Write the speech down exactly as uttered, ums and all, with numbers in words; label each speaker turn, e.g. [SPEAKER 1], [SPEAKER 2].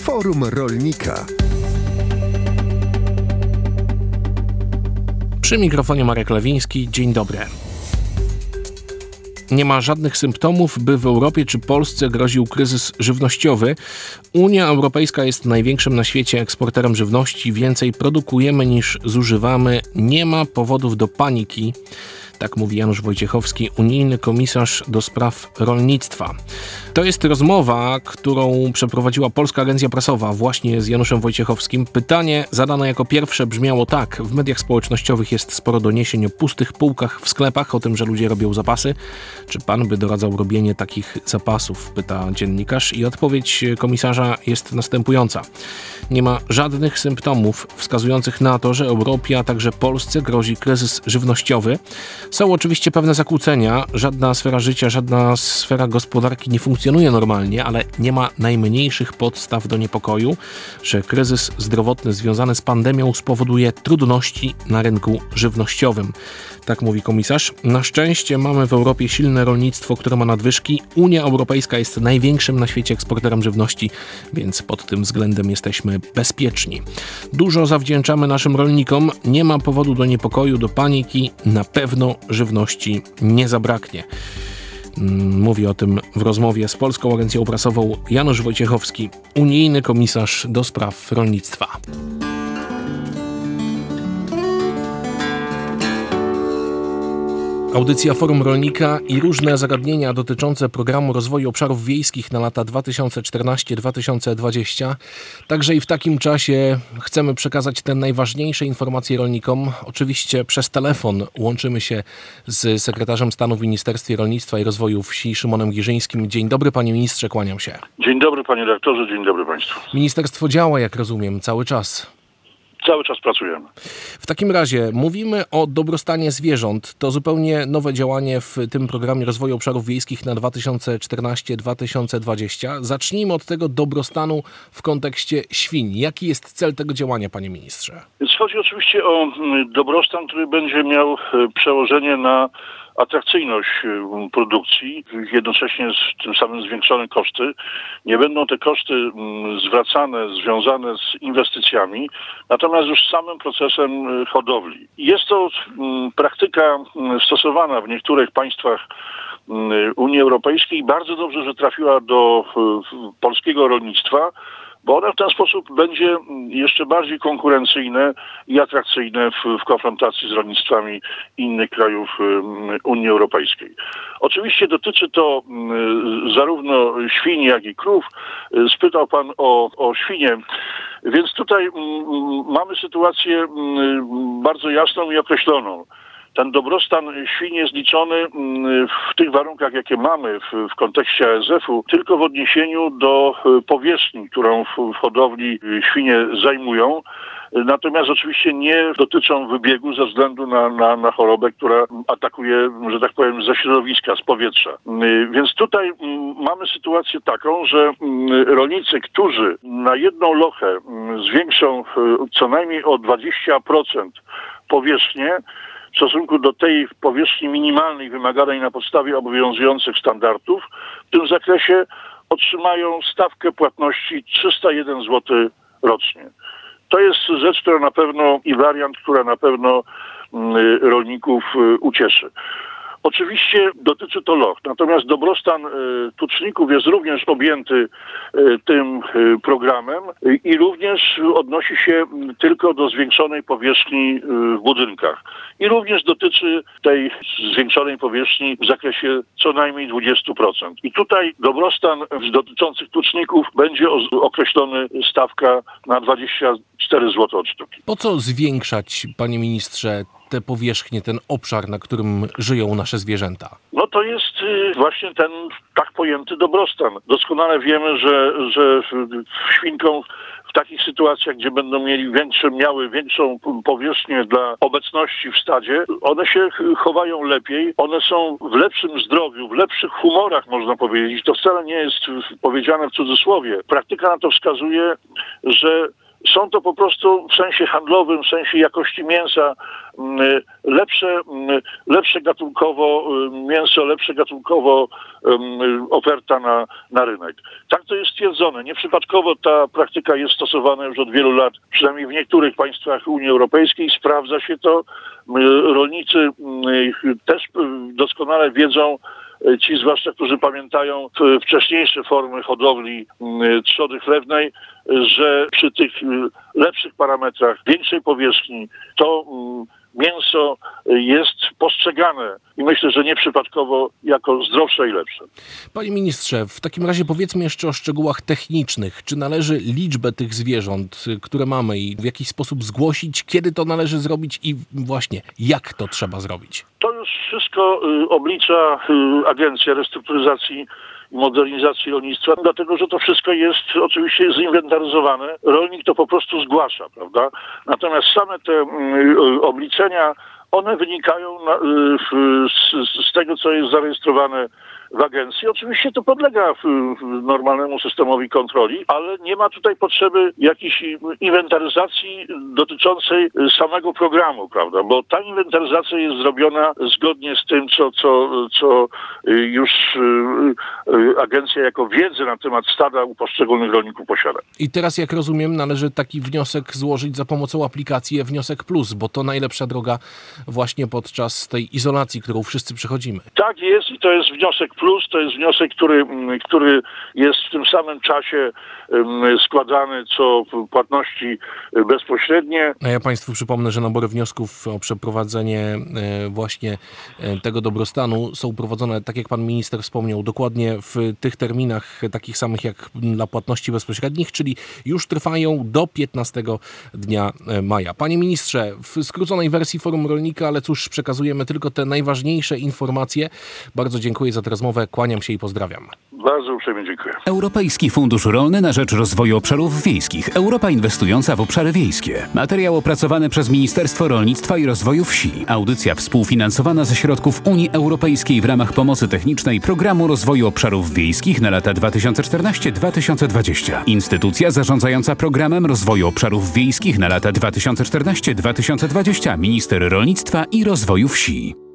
[SPEAKER 1] Forum Rolnika.
[SPEAKER 2] Przy mikrofonie Marek Lewiński. Dzień dobry. Nie ma żadnych symptomów, by w Europie czy Polsce groził kryzys żywnościowy. Unia Europejska jest największym na świecie eksporterem żywności. Więcej produkujemy niż zużywamy. Nie ma powodów do paniki. Tak mówi Janusz Wojciechowski, unijny komisarz do spraw rolnictwa. To jest rozmowa, którą przeprowadziła Polska Agencja Prasowa właśnie z Januszem Wojciechowskim. Pytanie zadane jako pierwsze brzmiało tak. W mediach społecznościowych jest sporo doniesień o pustych półkach w sklepach, o tym, że ludzie robią zapasy. Czy pan by doradzał robienie takich zapasów? Pyta dziennikarz i odpowiedź komisarza jest następująca. Nie ma żadnych symptomów wskazujących na to, że Europie, a także Polsce grozi kryzys żywnościowy. Są oczywiście pewne zakłócenia. Żadna sfera życia, żadna sfera gospodarki nie funkcjonuje normalnie, ale nie ma najmniejszych podstaw do niepokoju, że kryzys zdrowotny związany z pandemią spowoduje trudności na rynku żywnościowym. Tak mówi komisarz. Na szczęście mamy w Europie silne rolnictwo, które ma nadwyżki. Unia Europejska jest największym na świecie eksporterem żywności, więc pod tym względem jesteśmy bezpieczni. Dużo zawdzięczamy naszym rolnikom. Nie ma powodu do niepokoju, do paniki. Na pewno żywności nie zabraknie. Mówi o tym w rozmowie z Polską Agencją Prasową Janusz Wojciechowski, unijny komisarz do spraw rolnictwa. Audycja Forum Rolnika i różne zagadnienia dotyczące programu rozwoju obszarów wiejskich na lata dwa tysiące czternasty do dwa tysiące dwudziestego. Także i w takim czasie chcemy przekazać te najważniejsze informacje rolnikom. Oczywiście przez telefon łączymy się z sekretarzem stanu w Ministerstwie Rolnictwa i Rozwoju Wsi Szymonem Giżyńskim. Dzień dobry, panie ministrze, kłaniam się.
[SPEAKER 3] Dzień dobry, panie redaktorze, dzień dobry państwu.
[SPEAKER 2] Ministerstwo działa, jak rozumiem, cały czas.
[SPEAKER 3] Cały czas pracujemy.
[SPEAKER 2] W takim razie mówimy o dobrostanie zwierząt. To zupełnie nowe działanie w tym programie rozwoju obszarów wiejskich na dwa tysiące czternasty do dwa tysiące dwudziestego. Zacznijmy od tego dobrostanu w kontekście świń. Jaki jest cel tego działania, panie ministrze?
[SPEAKER 3] Więc chodzi oczywiście o dobrostan, który będzie miał przełożenie na atrakcyjność produkcji, jednocześnie z tym samym zwiększone koszty. Nie będą te koszty zwracane, związane z inwestycjami, natomiast już z samym procesem hodowli. Jest to praktyka stosowana w niektórych państwach Unii Europejskiej. Bardzo dobrze, że trafiła do polskiego rolnictwa, bo one w ten sposób będzie jeszcze bardziej konkurencyjne i atrakcyjne w, w konfrontacji z rolnictwami innych krajów Unii Europejskiej. Oczywiście dotyczy to zarówno świń, jak i krów. Spytał pan o, o świnie, więc tutaj mamy sytuację bardzo jasną i określoną. Ten dobrostan świń jest liczony w tych warunkach, jakie mamy w, w kontekście A S F u, tylko w odniesieniu do powierzchni, którą w, w hodowli świnie zajmują. Natomiast oczywiście nie dotyczą wybiegu ze względu na, na, na chorobę, która atakuje, że tak powiem, ze środowiska, z powietrza. Więc tutaj mamy sytuację taką, że rolnicy, którzy na jedną lochę zwiększą co najmniej o dwadzieścia procent powierzchnię, w stosunku do tej powierzchni minimalnej wymaganej na podstawie obowiązujących standardów, w tym zakresie otrzymają stawkę płatności trzysta jeden złotych rocznie. To jest rzecz, która na pewno i wariant, która na pewno rolników ucieszy. Oczywiście dotyczy to loch, natomiast dobrostan y, tuczników jest również objęty y, tym y, programem y, i również odnosi się tylko do zwiększonej powierzchni y, w budynkach. I również dotyczy tej zwiększonej powierzchni w zakresie co najmniej dwadzieścia procent. I tutaj dobrostan dotyczących tuczników będzie o, określony stawka na dwadzieścia cztery złote od sztuki.
[SPEAKER 2] Po co zwiększać, panie ministrze, te powierzchnie, ten obszar, na którym żyją nasze zwierzęta?
[SPEAKER 3] No to jest y, właśnie ten tak pojęty dobrostan. Doskonale wiemy, że, że świnkom w takich sytuacjach, gdzie będą mieli większe, miały większą powierzchnię dla obecności w stadzie, one się chowają lepiej, one są w lepszym zdrowiu, w lepszych humorach, można powiedzieć. To wcale nie jest powiedziane w cudzysłowie. Praktyka na to wskazuje, że są to po prostu w sensie handlowym, w sensie jakości mięsa lepsze, lepsze gatunkowo mięso, lepsze gatunkowo oferta na, na rynek. Tak to jest stwierdzone. Nieprzypadkowo ta praktyka jest stosowana już od wielu lat, przynajmniej w niektórych państwach Unii Europejskiej. Sprawdza się to. Rolnicy też doskonale wiedzą, ci zwłaszcza, którzy pamiętają wcześniejsze formy hodowli trzody chlewnej, że przy tych lepszych parametrach, większej powierzchni, to mięso jest postrzegane i myślę, że nieprzypadkowo jako zdrowsze i lepsze.
[SPEAKER 2] Panie ministrze, w takim razie powiedzmy jeszcze o szczegółach technicznych. Czy należy liczbę tych zwierząt, które mamy i w jakiś sposób zgłosić, kiedy to należy zrobić i właśnie jak to trzeba zrobić?
[SPEAKER 3] To już wszystko oblicza Agencja Restrukturyzacji i Modernizacji Rolnictwa, dlatego że to wszystko jest oczywiście zinwentaryzowane. Rolnik to po prostu zgłasza, prawda? Natomiast same te obliczenia, one wynikają na, z, z tego, co jest zarejestrowane w agencji. Oczywiście to podlega normalnemu systemowi kontroli, ale nie ma tutaj potrzeby jakiejś inwentaryzacji dotyczącej samego programu, prawda? Bo ta inwentaryzacja jest zrobiona zgodnie z tym, co, co, co już agencja jako wiedzę na temat stada u poszczególnych rolników posiada.
[SPEAKER 2] I teraz, jak rozumiem, należy taki wniosek złożyć za pomocą aplikacji Wniosek Plus, bo to najlepsza droga właśnie podczas tej izolacji, którą wszyscy przechodzimy.
[SPEAKER 3] Tak jest i to jest Wniosek Plus, to jest wniosek, który, który jest w tym samym czasie składany co płatności bezpośrednie.
[SPEAKER 2] A ja Państwu przypomnę, że nabory wniosków o przeprowadzenie właśnie tego dobrostanu są prowadzone, tak jak Pan Minister wspomniał, dokładnie w tych terminach takich samych jak dla płatności bezpośrednich, czyli już trwają do piętnastego dnia maja. Panie Ministrze, w skróconej wersji Forum Rolnika, ale cóż, przekazujemy tylko te najważniejsze informacje. Bardzo dziękuję za tę rozmowę, kłaniam się i pozdrawiam.
[SPEAKER 3] Bardzo uprzejmie dziękuję.
[SPEAKER 1] Europejski Fundusz Rolny na rzecz Rozwoju Obszarów Wiejskich. Europa inwestująca w obszary wiejskie. Materiał opracowany przez Ministerstwo Rolnictwa i Rozwoju Wsi. Audycja współfinansowana ze środków Unii Europejskiej w ramach pomocy technicznej Programu Rozwoju Obszarów Wiejskich na lata dwa tysiące czternaście do dwa tysiące dwudziestego. Instytucja zarządzająca Programem Rozwoju Obszarów Wiejskich na lata dwa tysiące czternaście do dwa tysiące dwudziestego. Minister Rolnictwa i Rozwoju Wsi.